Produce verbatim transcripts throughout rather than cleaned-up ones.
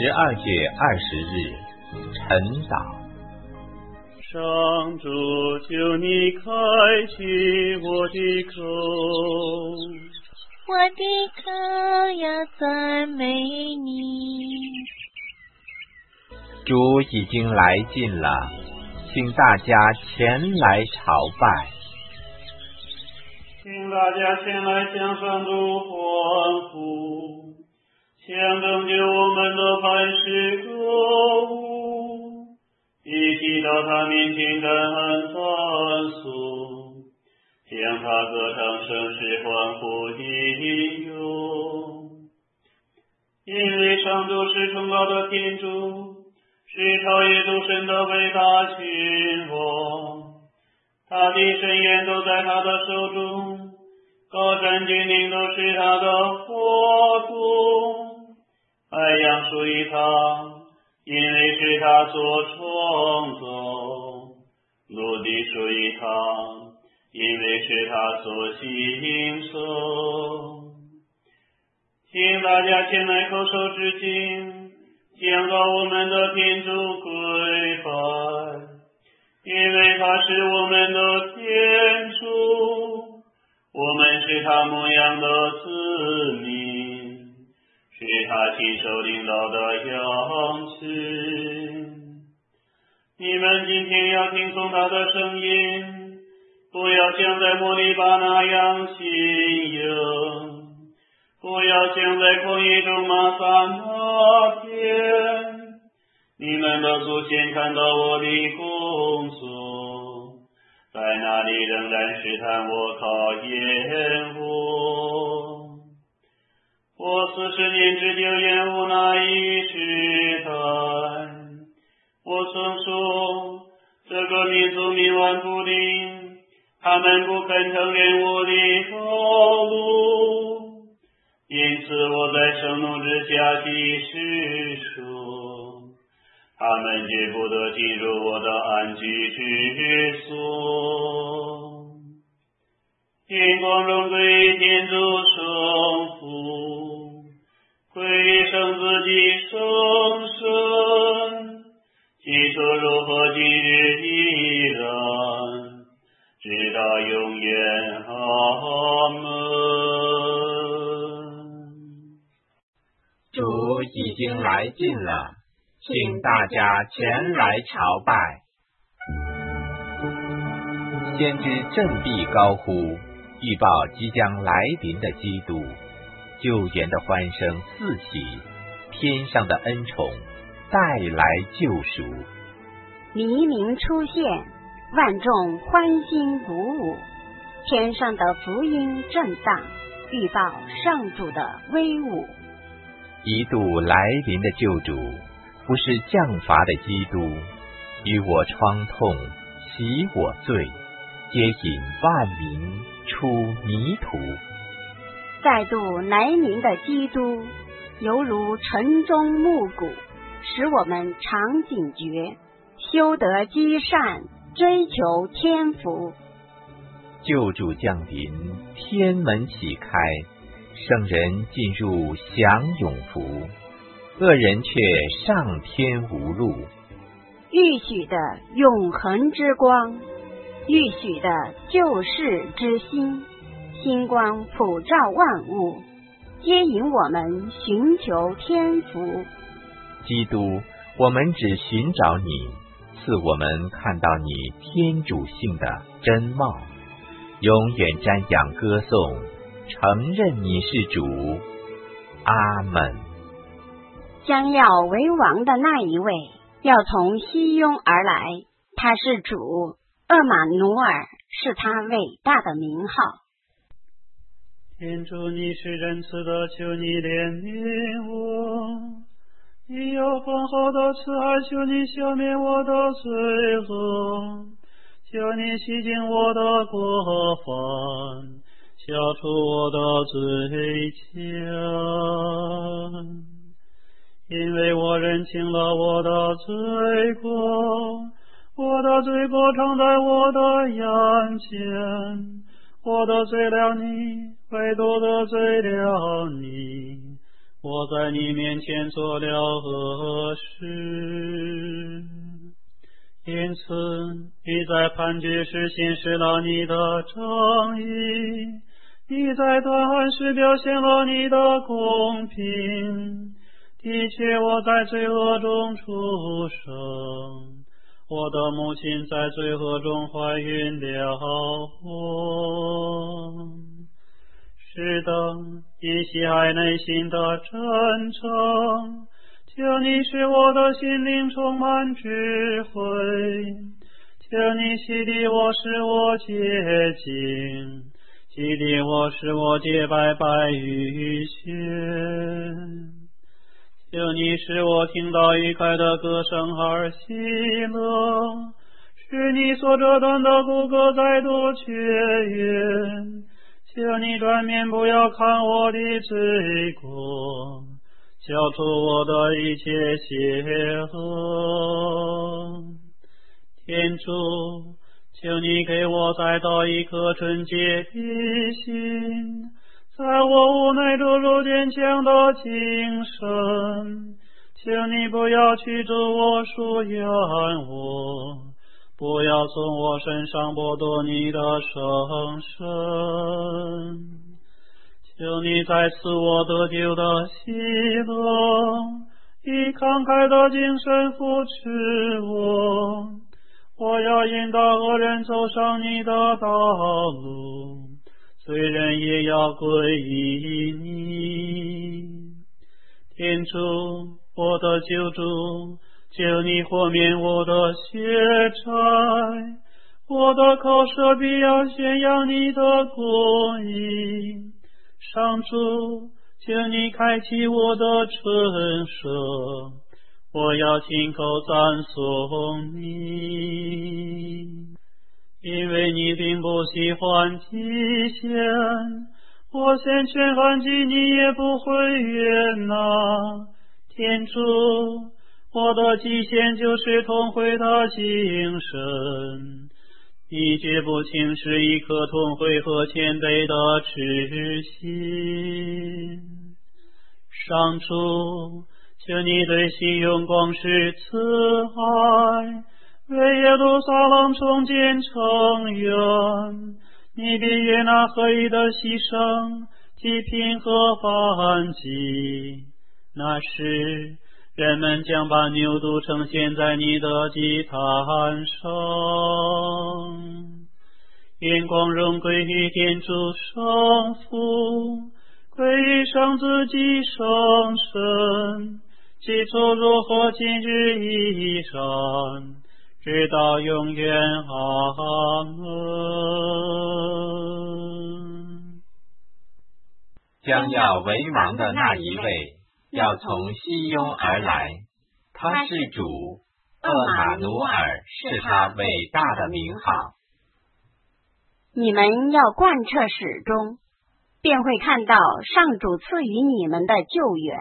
十二月二十日，晨祷。 上主，求你开启我的口， 我的口要赞美你。 主已经来近了，请大家前来朝拜。 请大家前来向上主欢呼，向拯救我们的磐石歌舞，一起到他面前感恩赞颂，向他歌唱声势欢呼应用。因为上主是崇高的天主，是超越诸神的伟大君王，他的深渊都在他的手中，高山峻岭都是他的国度。海洋属于他，因为是他所创造；陆地属于他，因为是他所形成。请大家前来叩首致敬，向到我们的天主跪拜，因为他是我们的天主，我们是他牧养的子民，是他亲手领导的羊群。你们今天要听从他的声音，不要像在摩利巴那样信仰，不要像在旷野中玛撒那天。你们的祖先看到我的工作，在那里仍然试探我，考验我。我四十年之久厌恶那一试探。我曾说，这个民族冥顽不灵，他们不肯承认我的道路。因此我在盛怒之下起誓说，他们绝不得进入我的安居之所。愿光荣归天主圣父，归圣子及圣神，起初如何今日依然，直到永远。阿门。 主已经来近了，请大家前来朝拜。先知振臂高呼，预报即将来临的基督，救援的欢声四起，天上的恩宠带来救赎。 黎明出现，万众欢欣鼓舞，天上的福音震荡，预报上主的威武。 一度来临的救主，不是降罚的基督，与我创痛，洗我罪，接引万民出迷途。 再度来临的基督，犹如晨钟暮鼓，使我们常警觉，修得积善，追求天福。 救主降临，天门启开，圣人进入享永福，恶人却上天无路。 预许的永恒之光，预许的救世之心，星光普照万物，接引我们寻求天福。 基督，我们只寻找你，赐我们看到你天主性的真貌，永远瞻仰歌颂，承认你是主。阿们。 将要为王的那一位，要从西雍而来，他是主，厄玛努尔是他伟大的名号。 天主，你是仁慈的，求你怜悯我。你有丰厚的慈爱，求你消灭我的罪恶，求你洗净我的过犯，消除我的罪愆。因为我认清了我的罪过，我的罪过常在我的眼前，我得罪了你，唯独得罪了你， 我在你面前做了恶事，因此你在判决时显示了你的正义，你在断案时表现了你的公平。的确，我在罪恶中出生，我的母亲在罪恶中怀孕了我。是的，你喜爱内心的真诚，求你使我的心灵充满智慧，求你洗涤我，使我洁净，洗涤我，使我洁白白如雪。求你使我听到愉快的歌声而喜乐，使你所折断的骨骼再度痊愈。求你转面不要看我的罪过，消除我的一切邪恶。天主，求你给我再造一颗纯洁的心，在我无奈注入坚强的精神。求你不要驱逐我，疏远我，不要从我身上剥夺你的圣神。求你再赐我得救的喜乐，以慷慨的精神扶持我。我要引导恶人走上你的道路，罪人也要归依你。天主，我的救主，求你豁免我的血债，我的口舌必要宣扬你的公义。上主，求你开启我的唇舌，我要亲口赞颂你。因为你并不喜欢祭献，我先全反击你也不会悦纳。天主，我的祭献就是同会的精神，你绝不轻视一颗同会和谦卑的痴心。上主，求你对西雍广施慈爱，为耶路撒冷重建城垣。你必悦纳合一的牺牲，祭品和燔祭。那时，人们将把牛犊呈现在你的祭坛上。愿光荣归于天主圣父，归于圣子及圣神，起初如何，今日依然，直到永远。阿门。 将要为王的那一位，要从西雍而来，他是主，厄马努尔是他伟大的名号。 你们要贯彻始终，便会看到上主赐予你们的救援。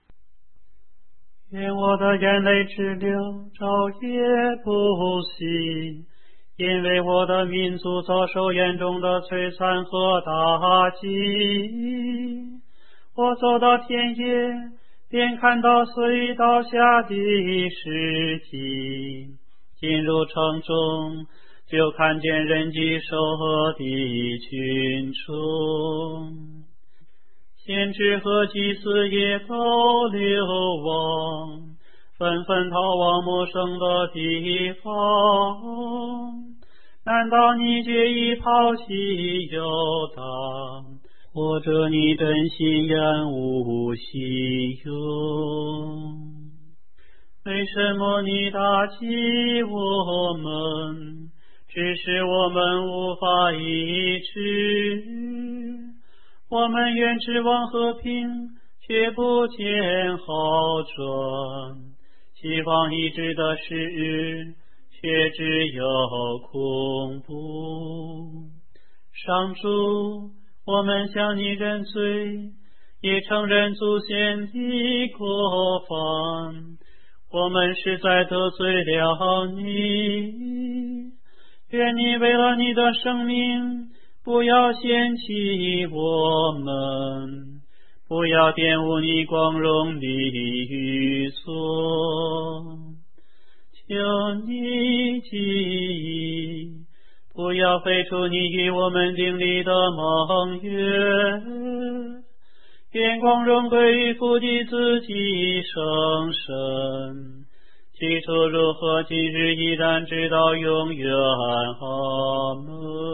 愿我的眼泪直流，昼夜不息，因为我的民族遭受严重的摧残和打击。我走到田野，便看到死于刀下的尸体，进入城中，就看见人饥受饿的群众。先知和祭司也都流亡，纷纷逃往陌生的地方。难道你决意抛弃犹大，或者你真心厌恶西雍？为什么你打击我们，只是我们无法医治？我们原指望和平，却不见好转；希望医治的事，却只有恐怖。上主，我们向你认罪，也承认祖先的过犯，我们实在得罪了你。愿你为了你的生命，不要嫌弃我们， 不要玷污你光荣的寓所。求你记忆，不要废除你与我们订立的盟约。愿光荣归于父的子及圣神，起初如何，今日依然，直到永远。阿门。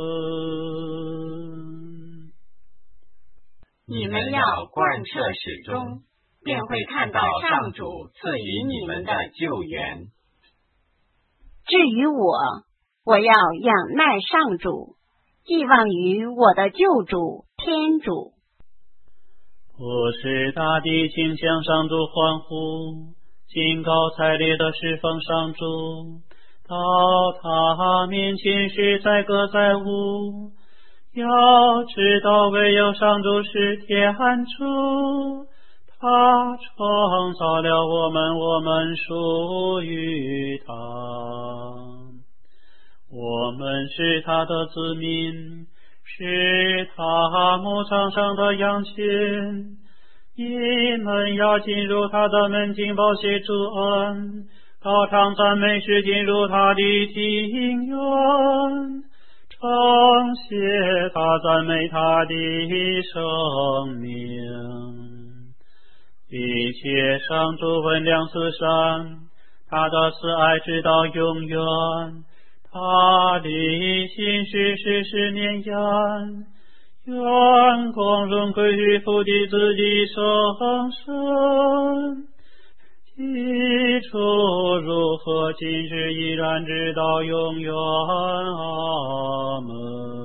你们要贯彻始终，便会看到上主赐予你们的救援。 至于我，我要仰赖上主，寄望于我的救主天主。 我使大地倾向上主欢呼，兴高采烈的侍奉上主，到他面前是载歌载舞。要知道唯有上主是天主，他创造了我们，我们属于他。我们是他的子民，是他牧场上的羊群。你们要进入他的门庭，报谢主恩，高唱赞美诗，进入他的庭院，称谢他，赞美他的生命。一切上主温良慈善，他的慈爱直到永远，他的心事世世绵延。愿光荣归于父的子的圣神，起初如何，今日依然，直到永远。阿门。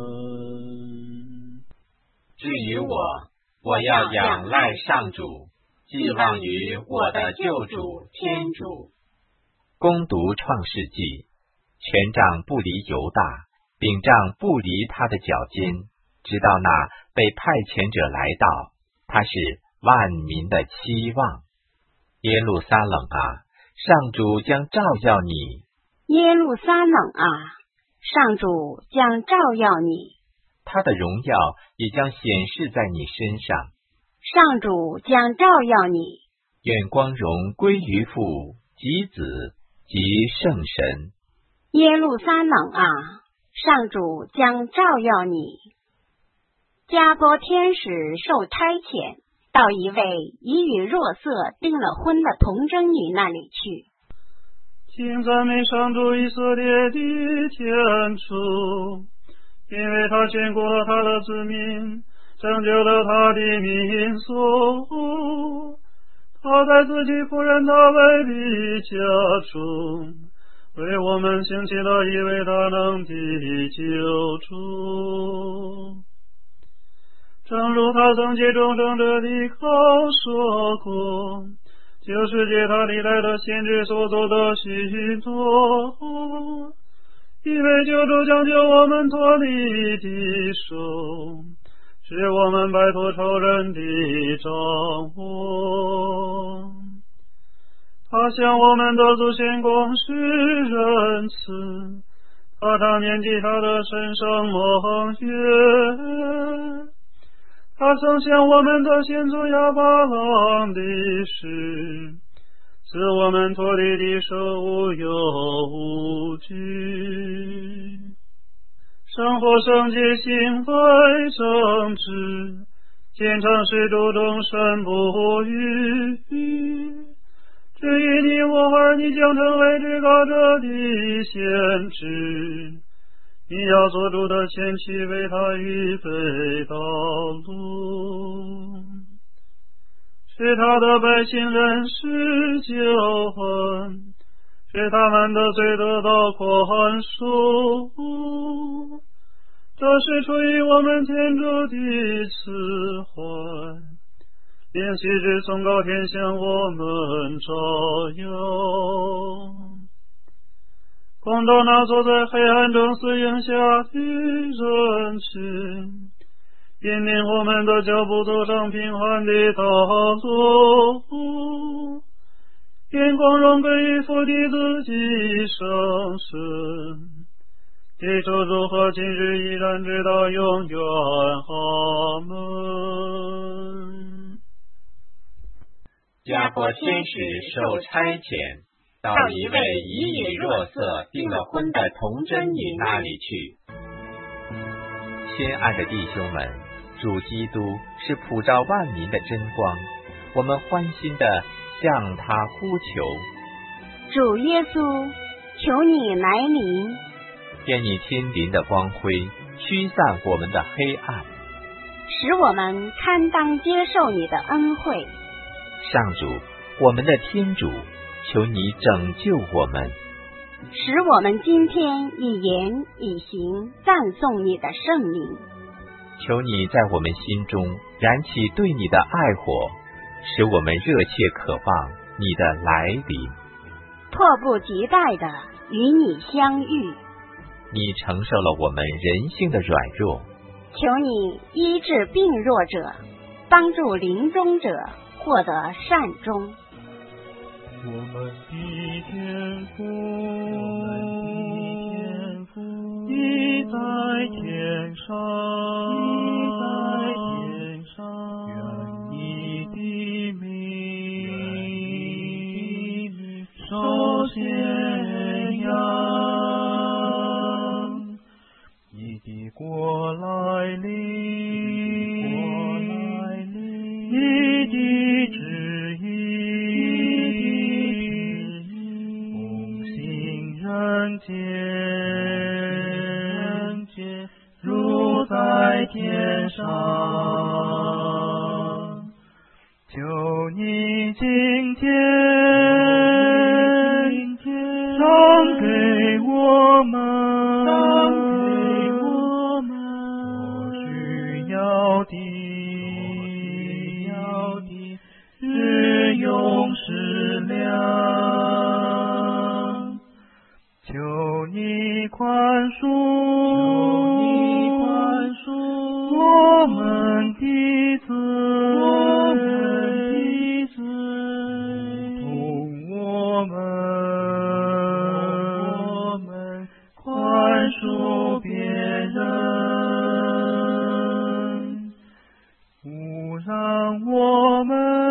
至于我，我要仰赖上主，寄望于我的救主天主。攻读创世纪，权杖不离犹大，柄杖不离他的脚尖，直到那被派遣者来到，他是万民的期望。耶路撒冷啊，上主将照耀你。 耶路撒冷啊，上主将照耀你。 他的荣耀也将显示在你身上。 上主将照耀你。 愿光荣归于父及子及圣神。 耶路撒冷啊，上主将照耀你。加波天使受差遣，到一位已与若瑟订了婚的童贞女那里去。 请赞美上主以色列的天主，因为他眷顾了他的子民，拯救了他的民族。他在自己仆人大卫的家中，为我们兴起了一位大能的救主。正如他曾借众生者的口说过，就是借他历代的先知所做的许多，因为救主将救我们脱离敌手，使我们摆脱仇人的掌握。他向我们的祖先广施仁慈，他常念记他的神圣盟约。他曾向我们的先祖亚巴郎的事，使我们脱离敌手，无忧无惧。生活圣洁，行为正直，虔诚是主众生不渝。至于你我儿，你将成为至高者的先知，你要做主的前妻，为他预备道路，使他的百姓认识救恩，使他们的罪得到宽恕。这是出于我们天主的慈怀，令昔日崇高天向我们照耀。公道那坐在黑暗中死荫下的人群，引领我们的脚步走上平缓的道路。愿光荣归于父的子及圣神，地主如何，今日依然，直到永远。阿门。 亚伯天使受差遣，到一位以以若瑟订了婚的童贞女那里去。亲爱的弟兄们，主基督是普照万民的真光，我们欢心的向他呼求。 主耶稣，求你来临， 愿你亲临的光辉驱散我们的黑暗， 使我们堪当接受你的恩惠。 上主，我们的天主，求你拯救我们， 使我们今天以言以行赞颂你的圣名。 求你在我们心中燃起对你的爱火，使我们热切渴望你的来临， 迫不及待地与你相遇。 你承受了我们人性的软弱， 求你医治病弱者，帮助临终者获得善终。 我们的天父，你在天上，你在天上，愿你的名受宣扬，你的国来临，你的旨人间如在天上，求你今天赏给我们所需要的日用食粮，求你宽恕，求你宽恕我们的罪，我们的罪，同我们，我们宽恕别人，勿让我们。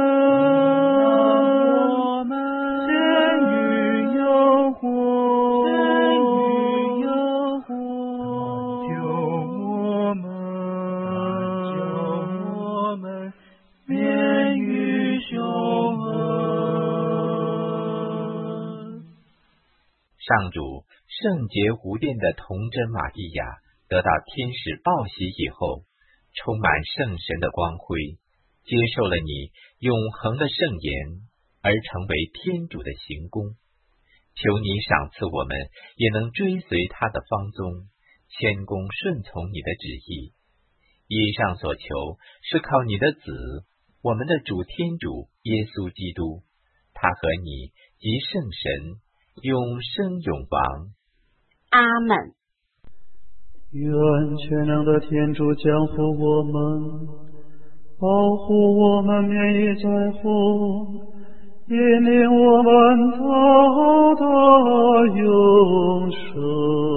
上主，圣洁无玷的童贞玛利亚得到天使报喜以后，充满圣神的光辉，接受了你永恒的圣言，而成为天主的行宫。求你赏赐我们也能追随他的芳踪，谦恭顺从你的旨意。以上所求是靠你的子，我们的主天主耶稣基督，他和你及圣神永生永王。 阿门。 愿全能的天主降福我们，保护我们免于灾祸，引领我们到达永生。